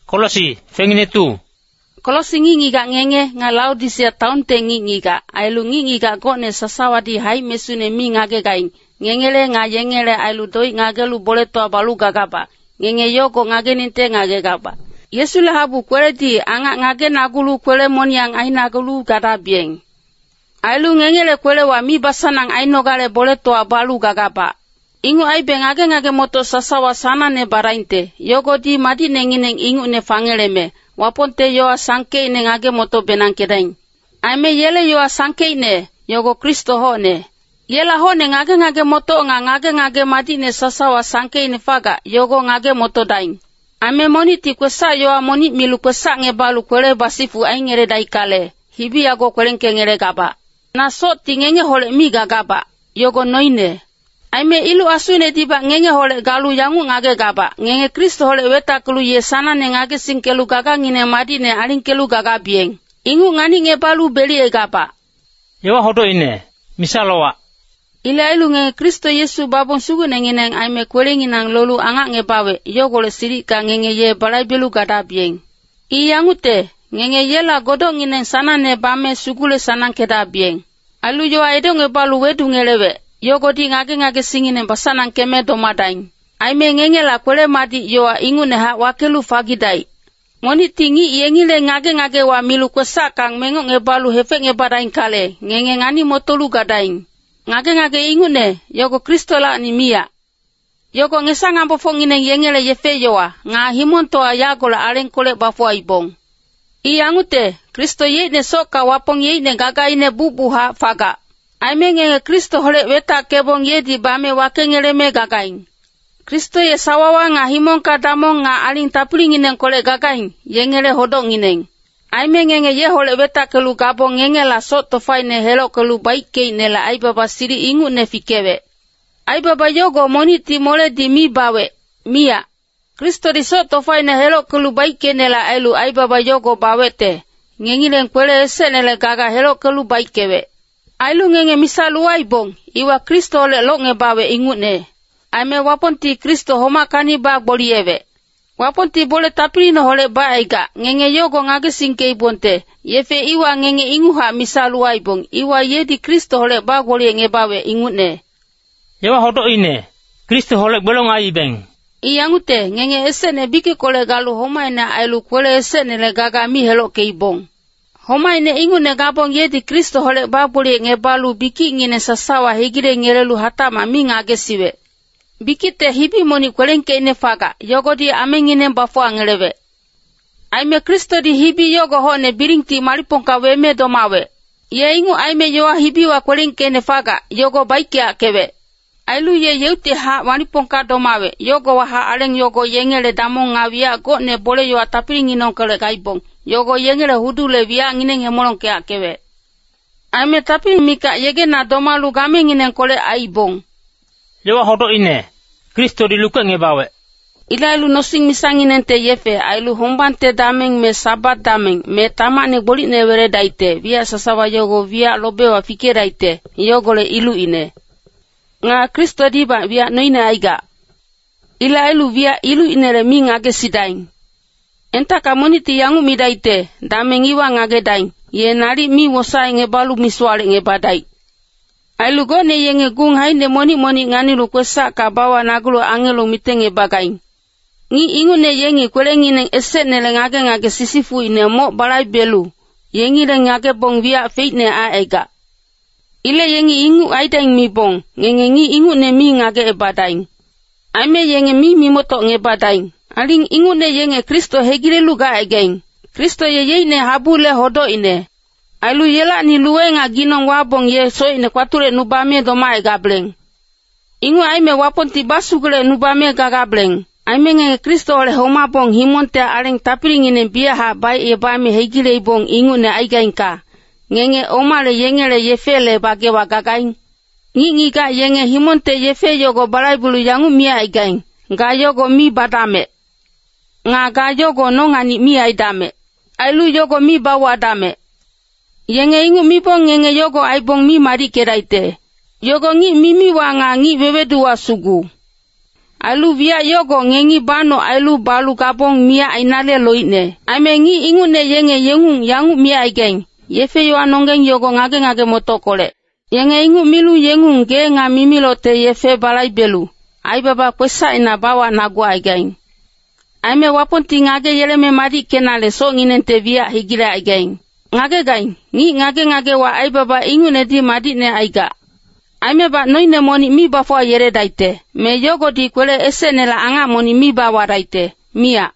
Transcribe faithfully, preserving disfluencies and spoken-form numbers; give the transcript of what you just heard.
Kolosi, fengine tu. Kolosi ngingi ga ngenge nga Laodicea taunte ngingi ga. Ailu ngingi ga gone sasawa di hai mesune mi ngage gaing. Ngengele nga yengele ailu doi ngagelu boleh toa balu gagaba. Ngenge yoko ngage ninte ngage gaba. Yesu le habu kwele di anga ngage nagulu kwele moniang ai nagulu gada bieng. Ailu ngengele kwele wa mi basanang ai nogale boleh toa balu gagaba. Ingu ai be ngage ngage moto sasawa sana ne barainte. Yogo di madi nengineng ingu ne fangeleme. Waponte yoa sangke ne ngage moto benang kedaing. Aime yele yoa sangke ne yogo Kristo ho ne. Yela ho ne ngage ngage moto nga ngage ngage madi ne sasawa sangke ne faga yogo ngage moto daing. Ame moni ti kwesa yoa moni milu kwesa ngebalu kwele basifu ai ngere dai kale. Hibi yago kwelengke ngere gaba. Na so ti ngenge hole mi gagaba. Yogo noine. Aime ilu asune tiba ngenge hole galu yangu ngage gaba. Ngenge Kristo hole weta kelu ye sana ne ngage singkelu gaga ngine madi ne alingkelu gaga bieng. Ingu ngani ngebalu beli e gaba. Yawa hodo ine. Misalowa. Ila ilu ngenge Kristo Yesu babon sugu nengineng aime kwelengi nang lolu anga ngebawe. Yogole sirika ngenge ye balai belu gada bieng. I yangu te. Ngenge yela godong ngine sana ne bame sugule sanang keda bieng. Alu yoa edo ngebalu wedu ngelewe. Yogo di ngage ngage singine basanang keme domadaing. Aime ngenge la kwele madi yoa ingu neha wakelu fagidai. Moni tingi yengile ngage ngage wa milu kwesa kang mengo ngebalu hefe ngebadaing kale. Ngenge ngani motolu gadaing. Ngage ngage ingu ne yogo Kristo la ni mia. Yogo ngesang ambo fongine yengile yefe yoa. Nga himon toa yago la aleng kole bafua ibong. Iyangu te Kristo ye ne soka wapong ye ne gaga ine bubuha faga. Aime ngenge Kristo hole weta kebong ye di bame wakengele me gagaing. Kristo ye sawawa nga himong kadamong nga aling tapling ineng kole gagaing, yengele hodong ineng. Aime ngenge ye hole weta kelu gabong ngenge la so tofai ne helo kelu baik kei ne la ai baba siri ingu ne fikewe. Ai baba yogo moni ti mole di mi bawe, mia. Kristo di so tofai ne helo kelu baik kei ne la ailu ai baba yogo bawe te. Ngengileng kwele ese ne le gaga helo kelu baik kewe. Ailu ngenge misalu aibong, iwa Kristo ole lo ngebawe ingune. Aime wapon ti Kristo homa kani ba boliewe. Wapon ti bole tapiri no hole ba aiga, ngenge yogo ngage singke ibonte. Yefe iwa ngenge inguha misalu aibong, iwa ye di Kristo hole ba bolie ngebawe ingune. Yawa hodo ine, Kristo hole bolong aibeng. Iyangute, ngenge ese ne biki kole galu homa ina ailu kole ese ne le gaga mi helo ke ibong. Homa ine ingu ne gabong ye di Kristo hole babuli ngebalu biki ngine sasawa higire ngerelu hatama mi ngage siwe. Biki te hibi moni kwelenke ine faga, yogo di ame ngine bafua ngelewe. Aime Kristo di hibi yogo ho ne biringti malipongka weme domawe. Ye ingu aime yoa hibi wa kwelenke ine faga, yogo baiki akewe. Ailu ye yeuti ha malipongka domawe, yogo wa ha aleng yogo yengele damong ngawia go ne bole yoa tapiri nginong kele gaibong. Yogo yengele hudule via ngineng hemolong ke akewe. Aime tapi mika yege na domalu game ngineng kole aibong. Yawa hodo ine, Kristo di luka ngebawe. Ila ilu nosing misanginen te yefe, ailu hombante dameng me sabat dameng, me tamak ne bolik ne were daite, via sasawa yogo via lobewa fikir daite, yogo le ilu ine. Nga Kristo diba via noine aiga. Ila ilu via ilu ine le mi ngage sidaing. Enta kamoniti yangu midaite, dameng iwa ngage daing, ye nari mi wosa ngebalu miswale ngebadai. Ailu go ne yenge gung hai ne moni moni ngani lu kwesa ka bawa nagulu angelo mitenge bagaing. Ngi ingu ne yengi kwelengi neng ese ne le ngage ngage sisifu ine mo balai belu. Yengi le ngage bong via feit ne a ega. Ile yengi ingu aidaing mi bong, ngenge ngi ingu ne mi ngage e badaing. Aime yenge mi mi moto nge badaing. Aling ingu ne yenge Kristo hegire luga egeing. Kristo ye ye ne habu le hodo ine. Ailu yela ni luwe nga ginong wabong ye so ine kwature nubame doma e gableng. Ingu aime wapon tiba sugule nubame gagableng. Aime nge Kristo ole homa bong himonte aleng tapiring ine biaha bai e bame hegile ibong ingu ne aigainka. Ngenge omale yengele yefele bagewa gagaing. Ngi ngi ga yenge himonte yefe yogo balai bulu yangu mia aigaing. Ga yogo mi badame. Nga ga yogo nongani mi aidame. Ailu yogo mi bawa dame. Yenge ingu mi bong ngenge yogo aibong mi mari keraite. Yogo ngi mimi wa nga ngi wewedu wa sugu. Ailu via yogo ngengi bano ailu balu kapong mia ainale loine. Aime ngi ingune yenge yengung yangu mia aigeng. Yefe yo anongeng yogo ngage ngage motokole. Yenge ingu milu yengung ge nga mimilote yefe balai belu. Ai baba kwesa ina bawa nagwa aigeng. Aime waponti ngage yeleme madi kenale so nginente via higila aigeng. Ngage gaing, ngi ngage ngage wa ai baba ingune di madi ne aiga. Aime ba noine moni mi ba fo yere daite. Me yogo di kwele ese nela anga moni mi ba wa daite. Mia.